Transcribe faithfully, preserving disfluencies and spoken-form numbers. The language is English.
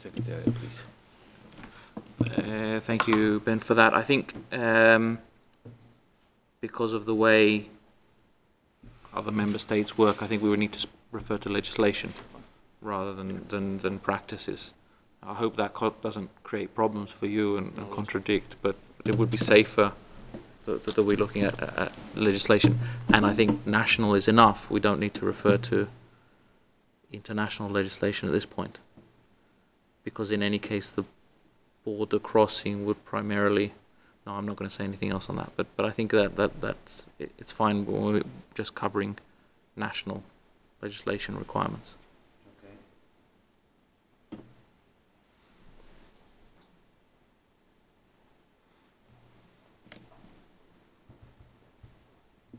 Secretariat, please. Uh, thank you, Ben, for that. I think um, because of the way other member states work, I think we would need to refer to legislation rather than, than, than practices. I hope that doesn't create problems for you and, and contradict, but it would be safer that, that we're looking at, at legislation. And I think national is enough. We don't need to refer to international legislation at this point, because in any case the border crossing would primarily. No, I'm not going to say anything else on that. But but I think that that that's it's fine when we're just covering national legislation requirements.